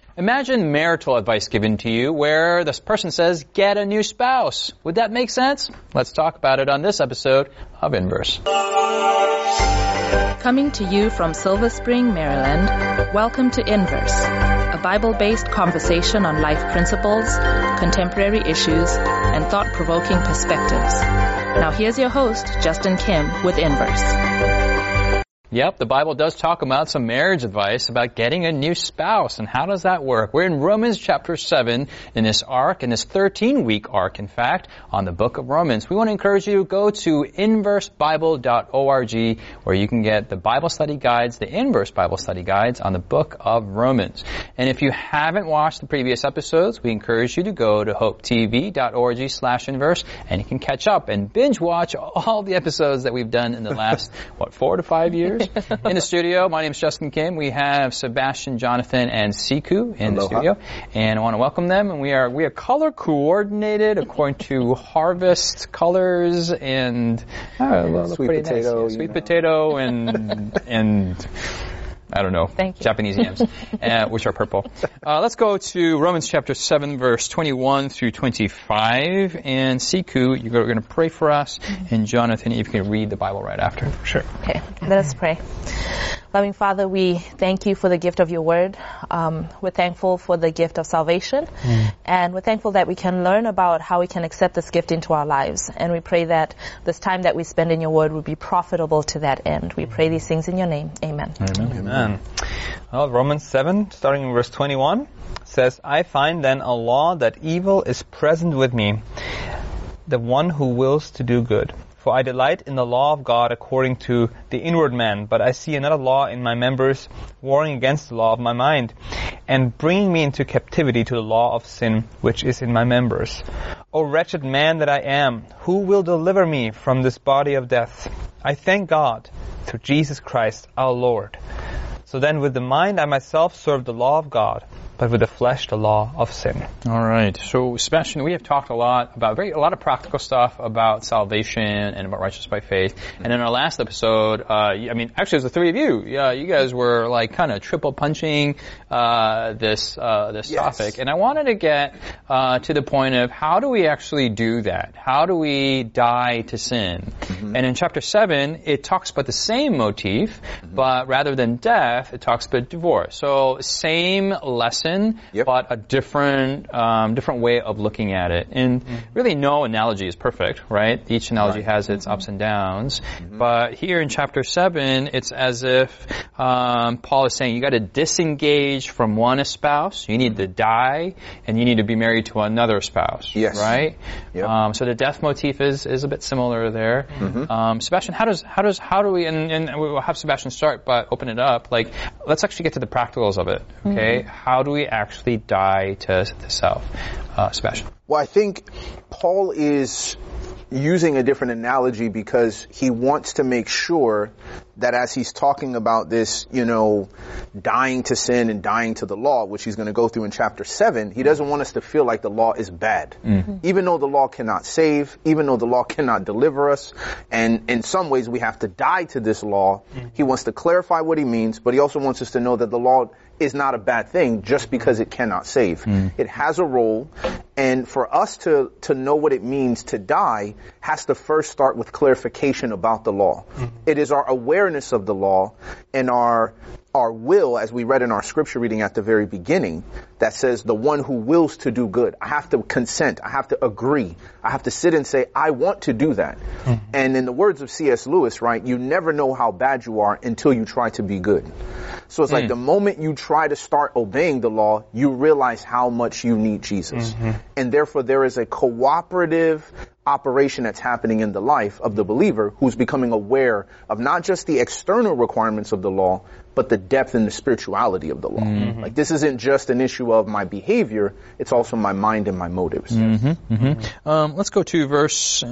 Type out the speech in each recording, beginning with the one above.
Imagine marital advice given to you where this person says, get a new spouse. Would that make sense? Let's talk about it on this episode of Inverse. Coming to you from Silver Spring, Maryland, welcome to Inverse, a Bible-based conversation on life principles, contemporary issues, and thought-provoking perspectives. Now here's your host, Justin Kim, with Inverse. Yep, the Bible does talk about some marriage advice about getting a new spouse. And how does that work? We're in Romans chapter 7 in this arc, in this 13-week arc, in fact, on the book of Romans. We want to encourage you to go to inversebible.org where you can get the Bible study guides, the Inverse Bible study guides on the book of Romans. And if you haven't watched the previous episodes, we encourage you to go to hopetv.org/inverse and you can catch up and binge watch all the episodes that we've done in the last, 4 to 5 years? In the studio, my name is Justin Kim. We have Sebastian, Jonathan, and Siku in the studio, and I want to welcome them. And we are color coordinated according to harvest colors and sweet potato, nice. Sweet potato and I don't know, Japanese yams, which are purple. Let's go to Romans chapter 7, verse 21 through 25. And Siku, you're going to pray for us. And Jonathan, if you can read the Bible right after. Sure. Okay, let us pray. Loving Father, we thank you for the gift of your word. We're thankful for the gift of salvation. And we're thankful that we can learn about how we can accept this gift into our lives. And we pray that this time that we spend in your word will be profitable to that end. We pray these things in your name. Amen. Amen. Well, Romans 7, starting in verse 21, says, I find then a law that evil is present with me, the one who wills to do good. For I delight in the law of God according to the inward man, but I see another law in my members, warring against the law of my mind, and bringing me into captivity to the law of sin, which is in my members. O wretched man that I am, who will deliver me from this body of death? I thank God through Jesus Christ our Lord. So then with the mind I myself serve the law of God, but with the flesh the law of sin. All right. So, Sebastian, we have talked a lot about a lot of practical stuff about salvation and about righteousness by faith. And in our last episode, actually, it was the three of you. Yeah, you guys were like kind of triple punching this topic. And I wanted to get to the point of how do we actually do that? How do we die to sin? And in chapter 7, it talks about the same motif, but rather than death, it talks about divorce. So, same lesson. But a different way of looking at it. And really no analogy is perfect, right? Each analogy has its ups and downs. But here in chapter 7, it's as if Paul is saying you got to disengage from one spouse, you need to die, and you need to be married to another spouse, right? Yep. So the death motif is a bit similar there. Sebastian, how do we, and we'll have Sebastian start, but open it up, like, let's actually get to the practicals of it, okay? How do we actually die to self? Sebastian. Well, I think Paul is using a different analogy because he wants to make sure that as he's talking about this, dying to sin and dying to the law, which he's going to go through in chapter 7, he doesn't want us to feel like the law is bad. Even though the law cannot save, even though the law cannot deliver us, and in some ways we have to die to this law, he wants to clarify what he means, but he also wants us to know that the law is not a bad thing just because it cannot save. It has a role, and for us to know what it means to die has to first start with clarification about the law. It is our awareness of the law and our will, as we read in our scripture reading at the very beginning, that says the one who wills to do good. I have to consent. I have to agree. I have to sit and say, I want to do that. And in the words of C.S. Lewis, right, you never know how bad you are until you try to be good. So it's like the moment you try to start obeying the law, you realize how much you need Jesus. And therefore there is a cooperative operation that's happening in the life of the believer who's becoming aware of not just the external requirements of the law, but the depth and the spirituality of the law. Like, this isn't just an issue of my behavior, it's also my mind and my motives. Let's go to verse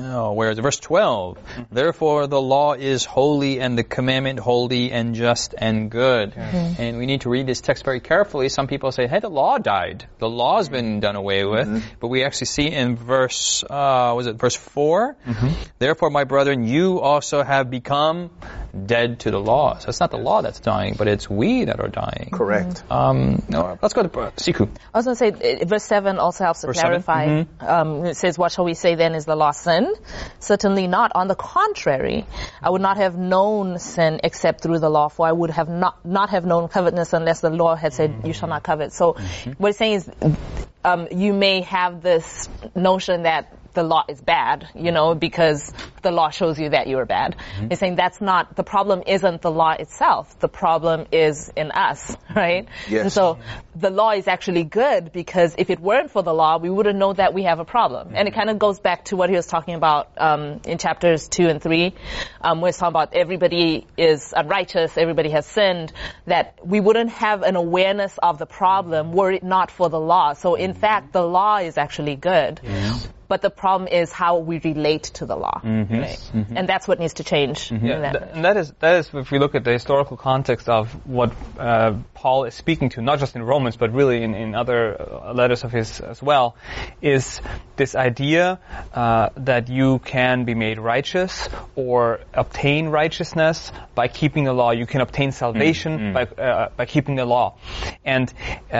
12. Therefore the law is holy and the commandment holy and just and good. And we need to read this text very carefully. Some people say, hey, the law died. The law's been done away with. But we actually see in verse 4? Therefore, my brethren, you also have become dead to the law. So it's not the law that's dying, but it's we that are dying. Correct. No, let's go to Siku. I was going to say, verse 7 also helps to Verse clarify. 7? It says, what shall we say then? Is the law sin? Certainly not. On the contrary, I would not have known sin except through the law, for I would have not have known covetousness unless the law had said, you shall not covet. So what it's saying is, you may have this notion that the law is bad, because the law shows you that you are bad. It's saying that's not, the problem isn't the law itself. The problem is in us, right? Yes. And so the law is actually good, because if it weren't for the law, we wouldn't know that we have a problem. And it kind of goes back to what he was talking about in chapters 2 and 3, where it's talking about everybody is unrighteous, everybody has sinned, that we wouldn't have an awareness of the problem were it not for the law. So in fact, the law is actually good. But the problem is how we relate to the law, right? And that's what needs to change. And that is, if we look at the historical context of what Paul is speaking to, not just in Romans, but really in other letters of his as well, is this idea that you can be made righteous or obtain righteousness by keeping the law. You can obtain salvation by keeping the law, and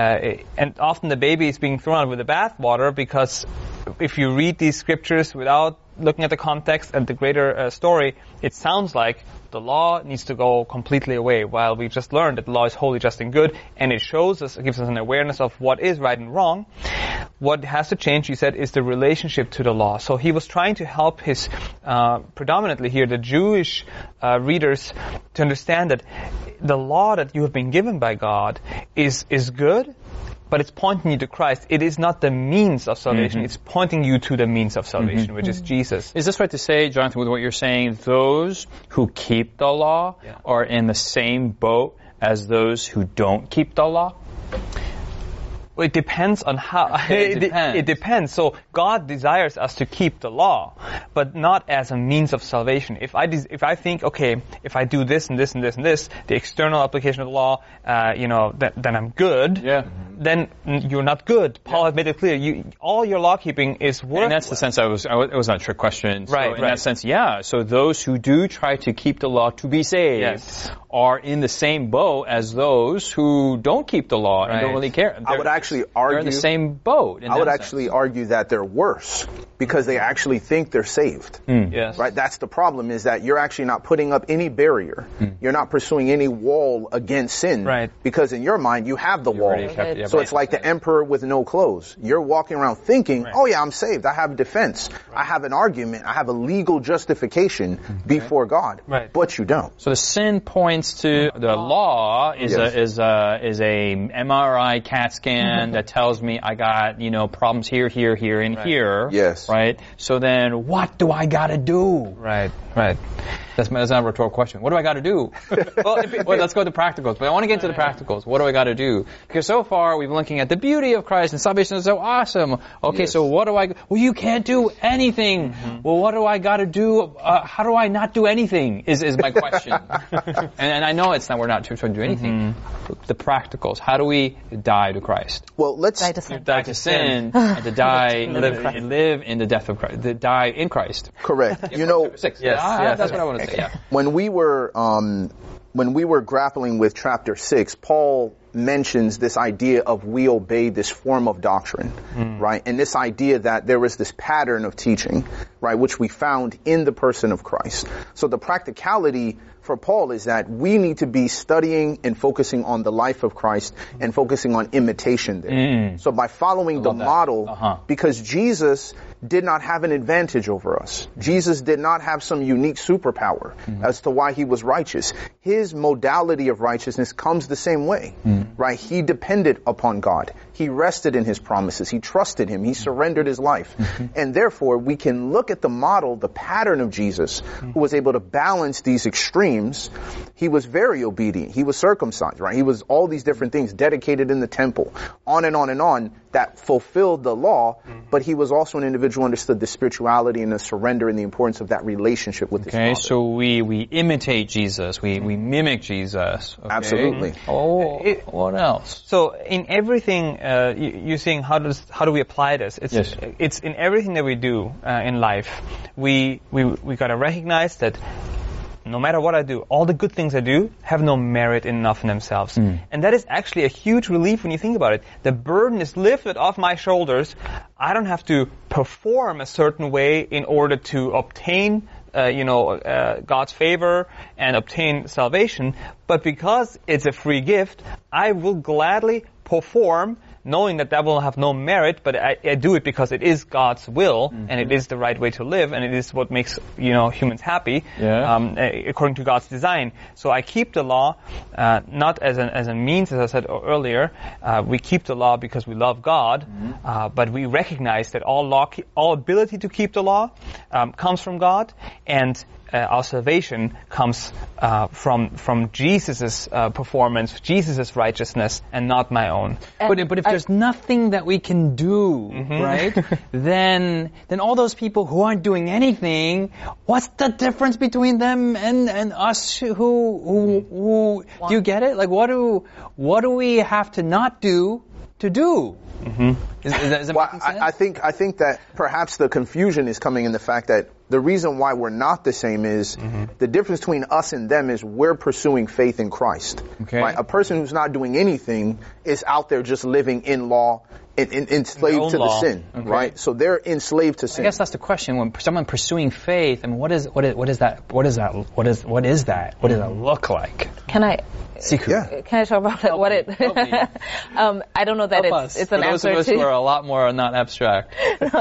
often the baby is being thrown out with the bathwater, because if you read these scriptures without looking at the context and the greater story, it sounds like the law needs to go completely away, while we just learned that the law is holy, just, and good, and it gives us an awareness of what is right and wrong. What has to change, he said, is the relationship to the law. So he was trying to help his, predominantly here, the Jewish readers to understand that the law that you have been given by God is good, but it's pointing you to Christ. It is not the means of salvation. It's pointing you to the means of salvation, which is Jesus. Is this right to say, Jonathan, with what you're saying, those who keep the law are in the same boat as those who don't keep the law? Well, it depends on how. It depends. So God desires us to keep the law, but not as a means of salvation. If I think, okay, if I do this and this and this and this, the external application of the law, then I'm good. Yeah. Then you're not good. Paul has made it clear. All your law keeping is worthless. And that's the sense it was not a trick question. So Right. In that sense, yeah. So those who do try to keep the law to be saved are in the same boat as those who don't keep the law and don't really care. I would actually They're argue in the same boat. I would actually argue that they're worse, because they actually think they're saved. Yes. Right? That's the problem, is that you're actually not putting up any barrier. You're not pursuing any wall against sin. Right. Because in your mind, you have the wall. So it's like the emperor with no clothes. You're walking around thinking, oh yeah, I'm saved. I have a defense. I have an argument. I have a legal justification before God. Right. But you don't. So the sin points to the law is a MRI CAT scan that tells me I got, problems here, and here. Yes. Right? So then what do I gotta do? Right. That's not a rhetorical question. What do I gotta do? Well, let's go to practicals. But I want to get into the practicals. What do I gotta do? Because so far we've been looking at the beauty of Christ and salvation is so awesome. Okay, so what do I, well, you can't do anything. Well, what do I gotta do? How do I not do anything is my question. and I know we're not trying to do anything. The practicals. How do we die to Christ? Well, let's Die to sin. Die to sin and to die, live in the death of Christ. To die in Christ. correct. 6. That's what I want to say. Yeah. When we were grappling with chapter 6, Paul mentions this idea of we obey this form of doctrine, right? And this idea that there is this pattern of teaching, right, which we found in the person of Christ. So the practicality for Paul is that we need to be studying and focusing on the life of Christ and focusing on imitation there. So by following the model, because Jesus did not have an advantage over us. Jesus did not have some unique superpower as to why he was righteous. His modality of righteousness comes the same way, right? He depended upon God. He rested in his promises. He trusted him. He surrendered his life. And therefore, we can look at the model, the pattern of Jesus, who was able to balance these extremes. He was very obedient. He was circumcised, right? He was all these different things, dedicated in the temple, on and on and on, that fulfilled the law, but he was also an individual who understood the spirituality and the surrender and the importance of that relationship with his Father. Okay, so we imitate Jesus. We mimic Jesus. Okay? Absolutely. What else? So in everything, you're saying how do we apply this? It's in everything that we do in life. We got to recognize that no matter what I do, all the good things I do have no merit enough in themselves. And that is actually a huge relief when you think about it. The burden is lifted off my shoulders. I don't have to perform a certain way in order to obtain God's favor and obtain salvation. But because it's a free gift, I will gladly perform, knowing that will have no merit, but I do it because it is God's will, and it is the right way to live, and it is what makes humans happy, according to God's design. So I keep the law not as a means, as I said earlier. We keep the law because we love God, but we recognize that all ability to keep the law comes from God, and our salvation comes from Jesus' performance, Jesus' righteousness, and not my own. But if there's nothing that we can do, right, then all those people who aren't doing anything, what's the difference between them and us who do you get it? Like, what do we have to not do to do? Is that making sense? I think that perhaps the confusion is coming in the fact that the reason why we're not the same is the difference between us and them is we're pursuing faith in Christ. Okay. Right? A person who's not doing anything is out there just living in law, enslaved to the sin, right? So they're enslaved to sin. I guess that's the question. When someone pursuing faith, I mean, what is that? What does that look like? Can I talk about what it? I don't know that it's an answer to. For those of us who are a lot more not abstract.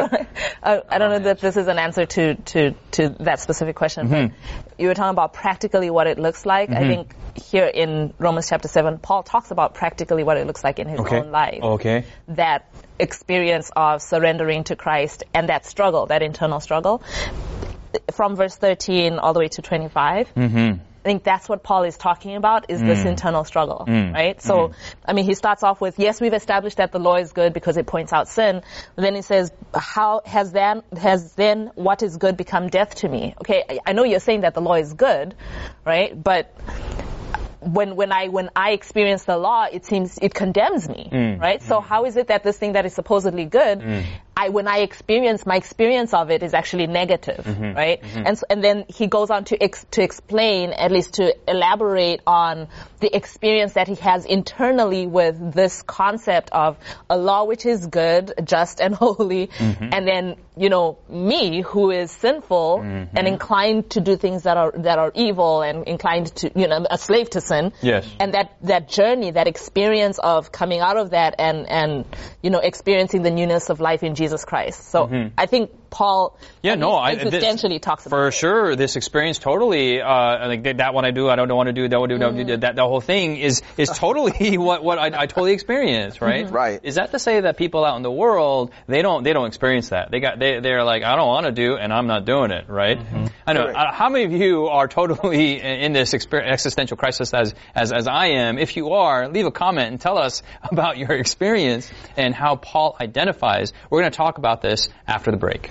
I don't know that this is an answer to that specific question. But you were talking about practically what it looks like. I think here in Romans chapter 7, Paul talks about practically what it looks like in his own life. Okay. That experience of surrendering to Christ and that struggle, that internal struggle, from verse 13 all the way to 25. I think that's what Paul is talking about, is this internal struggle, right? So, I mean, he starts off with, yes, we've established that the law is good because it points out sin. But then he says, how has then what is good become death to me? Okay, I know you're saying that the law is good, right? But when I experience the law, it seems it condemns me, right? So how is it that this thing that is supposedly good, when I experience, my experience of it is actually negative, right? And then he goes on to explain, at least to elaborate on the experience that he has internally with this concept of a law which is good, just, and holy, and then me who is sinful and inclined to do things that are evil and inclined to a slave to sin. Yes. And that journey, that experience of coming out of that and experiencing the newness of life in Jesus Christ. So I think Paul existentially talks about for sure. This experience totally like that one I do, I don't want to do that. One do that. The whole thing is totally what I totally experience, right? Right. Is that to say that people out in the world they don't experience that? They're like, I don't want to do and I'm not doing it, right? I know. How many of you are totally in this existential crisis as I am? If you are, leave a comment and tell us about your experience and how Paul identifies. We're going to talk about this after the break.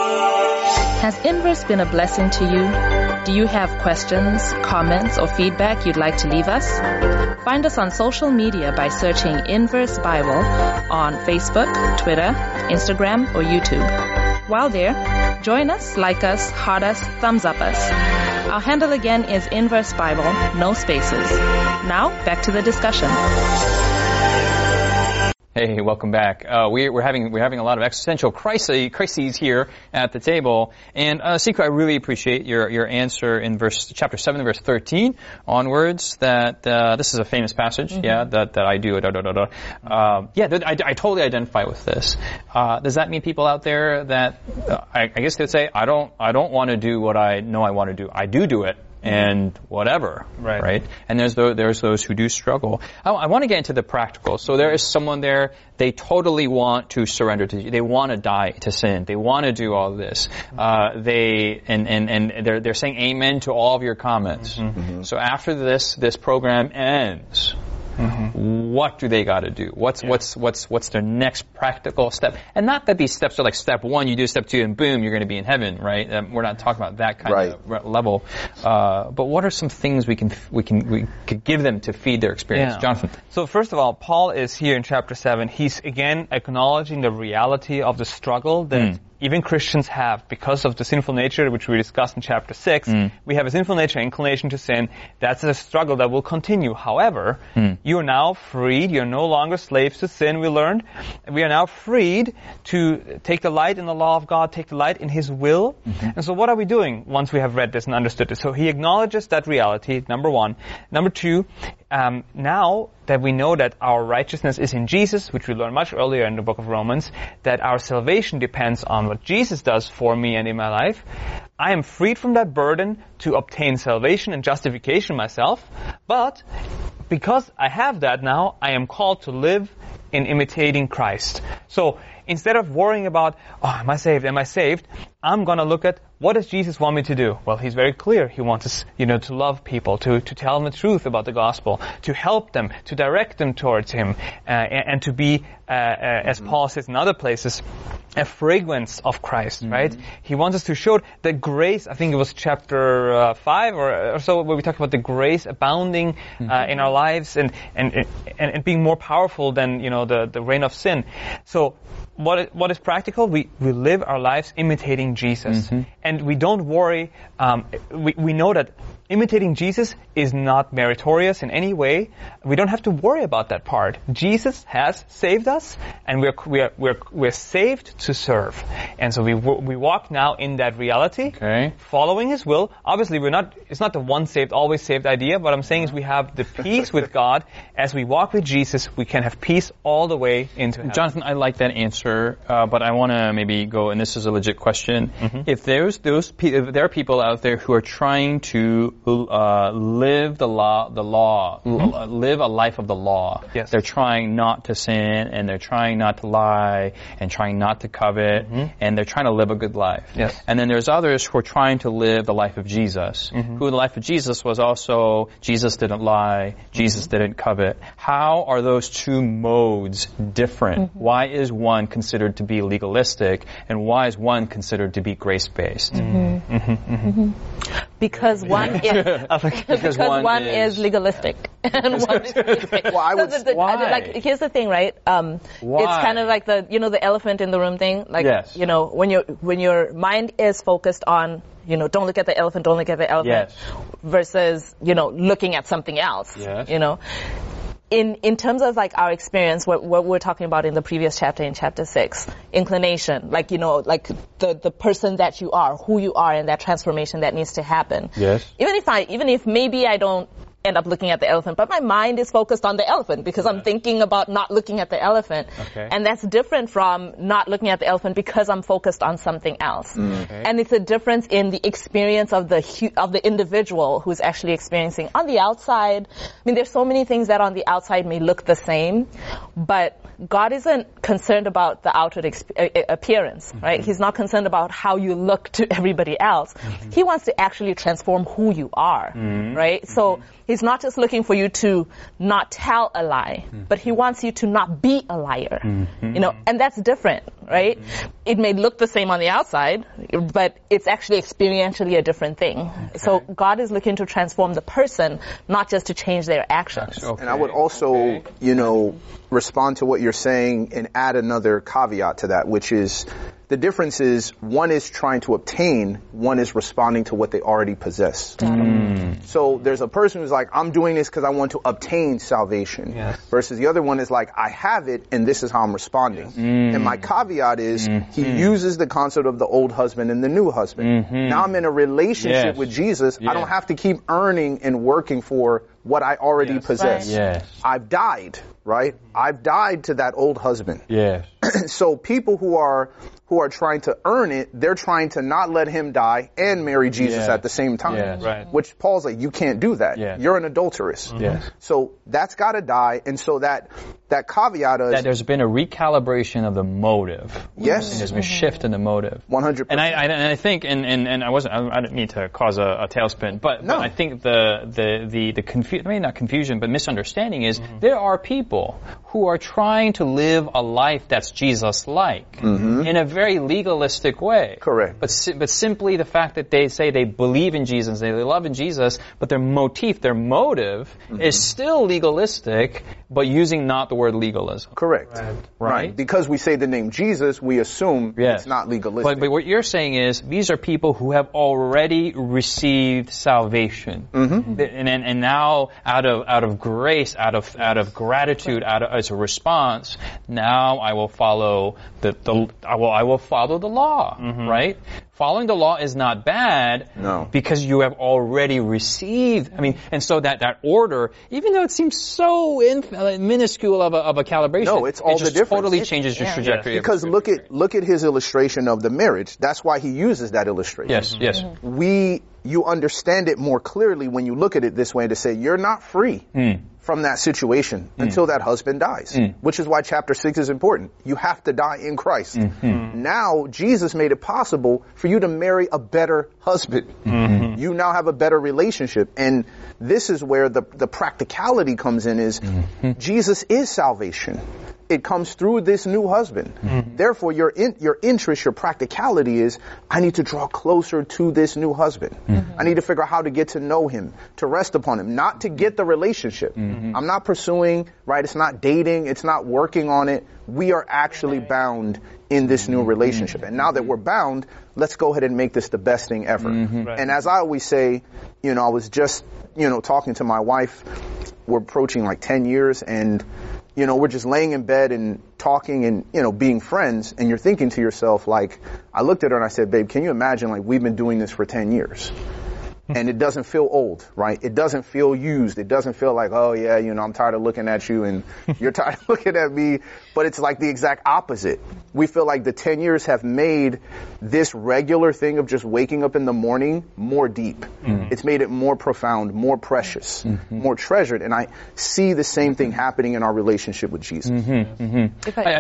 Has Inverse been a blessing to you? Do you have questions, comments, or feedback you'd like to leave us? Find us on social media by searching Inverse Bible on Facebook, Twitter, Instagram, or YouTube. While there, join us, like us, heart us, thumbs up us. Our handle again is Inverse Bible, no spaces. Now, back to the discussion. Hey, welcome back. We're having a lot of existential crises here at the table. And Siku, I really appreciate your answer in chapter 7, verse 13 onwards. That this is a famous passage. That I do. I totally identify with this. Does that mean people out there that I guess they'd say I don't want to do what I know I want to do. I do it. And whatever, right? And there's those who do struggle. I want to get into the practical. So there is someone there, they totally want to surrender to you. They want to die to sin. They want to do all this. They're saying amen to all of your comments. So after this program ends, what do they got to do? What's their next practical step? And not that these steps are like step 1, you do step 2, and boom, you're going to be in heaven, right? We're not talking about that kind of level. But what are some things we could give them to feed their experience, Jonathan? So first of all, Paul is here in chapter 7. He's again acknowledging the reality of the struggle that even Christians have, because of the sinful nature, which we discussed in chapter 6, we have a sinful nature, inclination to sin. That's a struggle that will continue. However, you are now freed. You're no longer slaves to sin, we learned. We are now freed to take delight in the law of God, take delight in His will. And so what are we doing once we have read this and understood this? So he acknowledges that reality, number one. Number two, now that we know that our righteousness is in Jesus, which we learned much earlier in the book of Romans, that our salvation depends on what Jesus does for me and in my life, I am freed from that burden to obtain salvation and justification myself. But because I have that now, I am called to live in imitating Christ. So instead of worrying about, am I saved? I'm going to look at, what does Jesus want me to do? Well, He's very clear. He wants us, to love people, to tell them the truth about the gospel, to help them, to direct them towards Him, and to be, as Paul says in other places, a fragrance of Christ, right? He wants us to show the grace. I think it was chapter 5 or so, where we talked about the grace abounding in our lives and being more powerful than the reign of sin. So what is practical? We live our lives imitating Jesus, and we don't worry. We know that imitating Jesus is not meritorious in any way. We don't have to worry about that part. Jesus has saved us, and we're saved to serve. And so we walk now in that reality, following His will. Obviously, it's not the one saved, always saved idea. What I'm saying is we have the peace with God. As we walk with Jesus, we can have peace all the way into heaven. Jonathan, I like that answer, but I want to maybe go, and this is a legit question. If there are people out there who are trying to live the law, live a life of the law. Yes. They're trying not to sin, and they're trying not to lie, and trying not to covet, and they're trying to live a good life. Yes. And then there's others who are trying to live the life of Jesus, who the life of Jesus was also, Jesus didn't lie, Jesus didn't covet. How are those two modes different? Why is one considered to be legalistic, and why is one considered to be grace-based? Because one is legalistic and one is faith-based. Why? Here's the thing, right? It's kind of like the elephant in the room thing. Like, yes. When your mind is focused on, don't look at the elephant, Yes. versus, looking at something else. Yes. In terms of like our experience, what we're talking about in the previous chapter, in chapter 6, inclination, like the person that you are, who you are, and that transformation that needs to happen. Yes. Even if maybe I don't end up looking at the elephant, but my mind is focused on the elephant because I'm thinking about not looking at the elephant. Okay. And that's different from not looking at the elephant because I'm focused on something else. Okay. And it's a difference in the experience of the individual who's actually experiencing. On the outside, there's so many things that on the outside may look the same, but God isn't concerned about the outward appearance, right? He's not concerned about how you look to everybody else. He wants to actually transform who you are, right? So He's not just looking for you to not tell a lie, but He wants you to not be a liar, and that's different, right? It may look the same on the outside, but it's actually experientially a different thing. So God is looking to transform the person, not just to change their actions. And I would also, respond to what you're saying and add another caveat to that, which is the difference is one is trying to obtain, one is responding to what they already possess. So there's a person who's like, I'm doing this because I want to obtain salvation. Yes. Versus the other one is like, I have it and this is how I'm responding. And my caveat is he uses the concept of the old husband and the new husband. Now I'm in a relationship with Jesus. I don't have to keep earning and working for what I already possess. Right. Yes. I've died, right? I've died to that old husband. Yes. So people who are trying to earn it, they're trying to not let him die and marry Jesus at the same time. Yes. Right. Which Paul's like, you can't do that. Yeah. You're an adulteress. Yes. So that's got to die. And so that caveat is That there's been a recalibration of the motive. Yes. And there's been a shift in the motive. 100%. And I think, and I didn't mean to cause a tailspin, but I think the maybe not confusion, but misunderstanding is there are people who are trying to live a life that's Jesus-like in a very legalistic way. Correct. But simply the fact that they say they believe in Jesus, they love in Jesus, but their motive is still legalistic, but using not the word word legalism. Correct. Right. Because we say the name Jesus, we assume it's not legalistic. But what you're saying is these are people who have already received salvation, and now out of grace, out of gratitude, as a response, now I will follow I will follow the law, right? Following the law is not bad, because you have already received. I mean, and so that order, even though it seems so minuscule of a calibration, it's all it just the difference. Totally changes your trajectory. Because look at his illustration of the marriage. That's why he uses that illustration. Yes. You understand it more clearly when you look at it this way, to say you're not free from that situation until that husband dies, which is why chapter 6 is important. You have to die in Christ. Now, Jesus made it possible for you to marry a better husband. You now have a better relationship. And this is where the practicality comes in, is Jesus is salvation. It comes through this new husband. Therefore, your interest, your practicality is, I need to draw closer to this new husband. I need to figure out how to get to know him, to rest upon him, not to get the relationship. I'm not pursuing, right? It's not dating. It's not working on it. We are actually bound in this new relationship. And now that we're bound, let's go ahead and make this the best thing ever. And as I always say, I was just, talking to my wife. We're approaching like 10 years, and we're just laying in bed and talking and, being friends, and you're thinking to yourself, like, I looked at her and I said, babe, can you imagine, like, we've been doing this for 10 years? And it doesn't feel old, right? It doesn't feel used. It doesn't feel like, oh yeah, I'm tired of looking at you and you're tired of looking at me. But it's like the exact opposite. We feel like the 10 years have made this regular thing of just waking up in the morning more deep. It's made it more profound, more precious, more treasured. And I see the same thing happening in our relationship with Jesus. I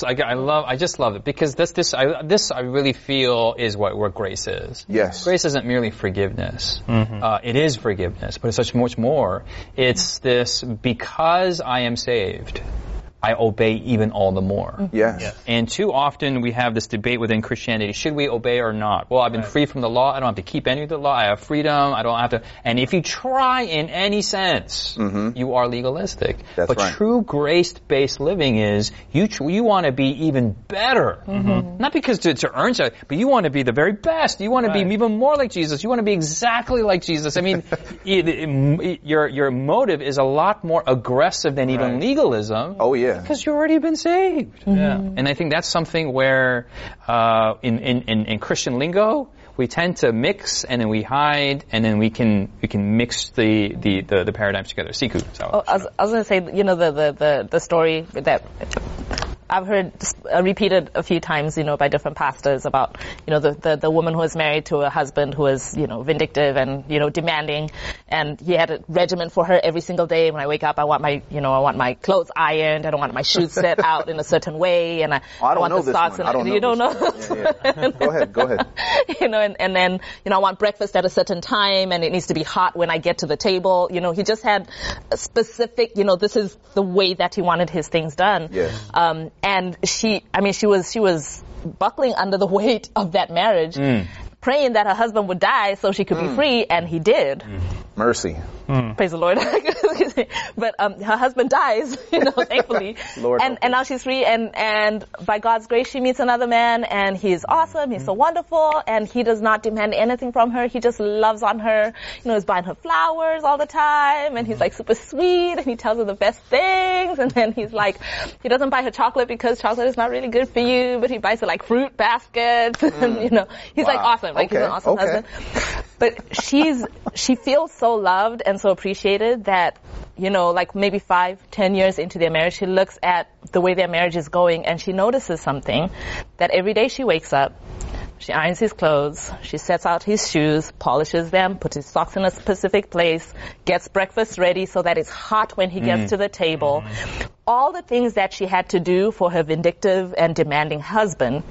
just love it, because this I really feel is what grace is. Yes. Grace isn't merely forgiveness. It is forgiveness, but it's such much more. It's this, because I am saved, I obey even all the more. Yes. And too often we have this debate within Christianity, should we obey or not? Well, I've been free from the law. I don't have to keep any of the law. I have freedom. I don't have to. And if you try in any sense, you are legalistic. That's but right. True grace-based living is you want to be even better. Not because to earn something, but you want to be the very best. You want to be even more like Jesus. You want to be exactly like Jesus. I mean, your motive is a lot more aggressive than even legalism. Oh, yeah. Because you've already been saved. And I think that's something where in Christian lingo, we tend to mix and then we hide, and then we can mix the paradigms together. Siku. I was going to say, the story that I've heard repeated a few times, by different pastors about, the woman who was married to a husband who was, vindictive and, demanding, and he had a regimen for her every single day. When I wake up, I want my clothes ironed, I don't want my shoes set out in a certain way, and I want the socks. You don't know? Go ahead. And then, I want breakfast at a certain time, and it needs to be hot when I get to the table. He just had a specific, this is the way that he wanted his things done. Yes. And she was buckling under the weight of that marriage, praying that her husband would die so she could be free, and he did. Mercy. Praise the Lord. But her husband dies, thankfully. Lord, and now she's free, and by God's grace she meets another man, and he's awesome, he's so wonderful, and he does not demand anything from her. He just loves on her, he's buying her flowers all the time, and he's like super sweet, and he tells her the best things, and then he's like, he doesn't buy her chocolate because chocolate is not really good for you, but he buys her like fruit baskets, and he's like awesome, like he's an awesome husband. But she feels so loved and so appreciated that, like maybe 5-10 years into their marriage, she looks at the way their marriage is going, and she notices something, that every day she wakes up, she irons his clothes, she sets out his shoes, polishes them, puts his socks in a specific place, gets breakfast ready so that it's hot when he gets to the table. All the things that she had to do for her vindictive and demanding husband,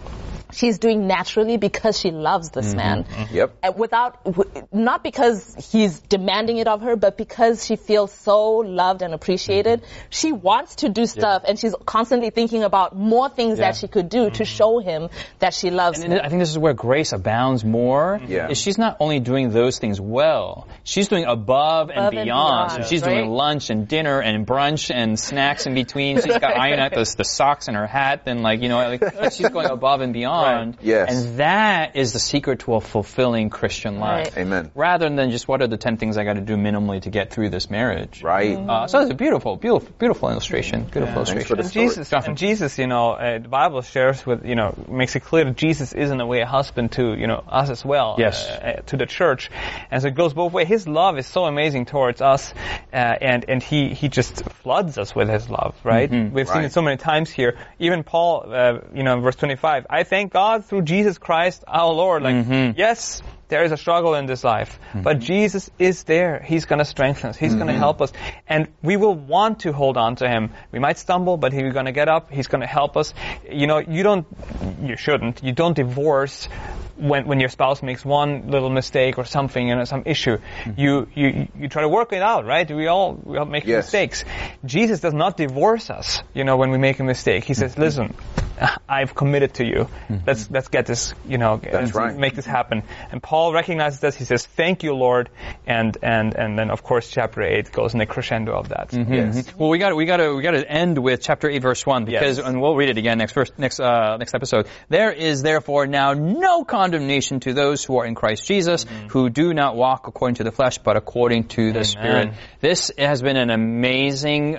she's doing naturally because she loves this man. Yep. Not because he's demanding it of her, but because she feels so loved and appreciated. She wants to do stuff, and she's constantly thinking about more things that she could do to show him that she loves him. And I think this is where grace abounds more. Yeah. Is she's not only doing those things well, she's doing above and beyond. So she's doing lunch and dinner and brunch and snacks in between. She's got iron out the socks and her hat, and she's going above and beyond. Right. Yes. And that is the secret to a fulfilling Christian life. Right. Amen. Rather than just what are the 10 things I got to do minimally to get through this marriage. Right. So it's a beautiful illustration. Beautiful illustration. Thanks for the story. And Jesus, the Bible shares makes it clear that Jesus is in a way a husband to, us as well. Yes. To the church. And so it goes both ways. His love is so amazing towards us, and he just floods us with his love, right? We've seen it so many times here. Even Paul, in verse 25, I thank God through Jesus Christ our Lord. Yes, there is a struggle in this life, but Jesus is there. He's going to strengthen us. He's going to help us. And we will want to hold on to him. We might stumble, but he's going to get up. He's going to help us. You shouldn't. You don't divorce when your spouse makes one little mistake or something, some issue. You try to work it out, right? We all make mistakes. Jesus does not divorce us, when we make a mistake. He says, listen, I've committed to you. Let's get this, That's right. Make this happen. And Paul recognizes this. He says, thank you, Lord. And then of course chapter 8 goes in the crescendo of that. Yes. Well, we got to end with chapter 8 verse 1 because and we'll read it again next episode. There is therefore now no condemnation to those who are in Christ Jesus, who do not walk according to the flesh but according to the Spirit. This has been an amazing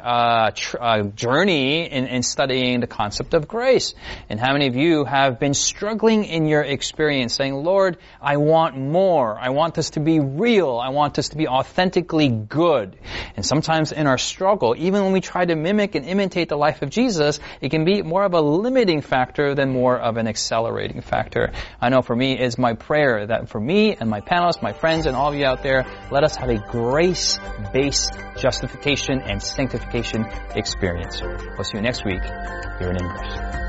journey in studying the concept of grace. And how many of you have been struggling in your experience saying, Lord, I want more. I want this to be real. I want this to be authentically good. And sometimes in our struggle, even when we try to mimic and imitate the life of Jesus, it can be more of a limiting factor than more of an accelerating factor. I know for me, it's my prayer that for me and my panelists, my friends, and all of you out there, let us have a grace-based justification and sanctification experience. We'll see you next week here in Inverse.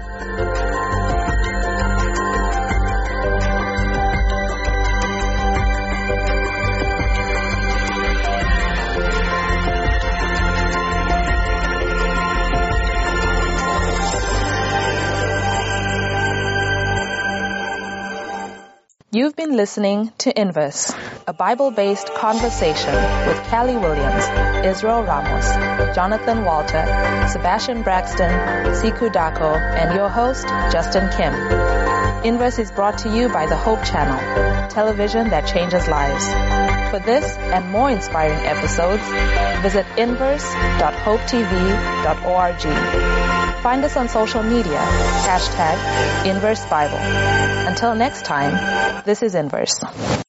You've been listening to Inverse, a Bible-based conversation with Callie Williams, Israel Ramos, Jonathan Walter, Sebastian Braxton, Siku Dako, and your host, Justin Kim. Inverse is brought to you by the Hope Channel, television that changes lives. For this and more inspiring episodes, visit inverse.hopetv.org. Find us on social media, #InverseBible. Until next time, this is Inverse.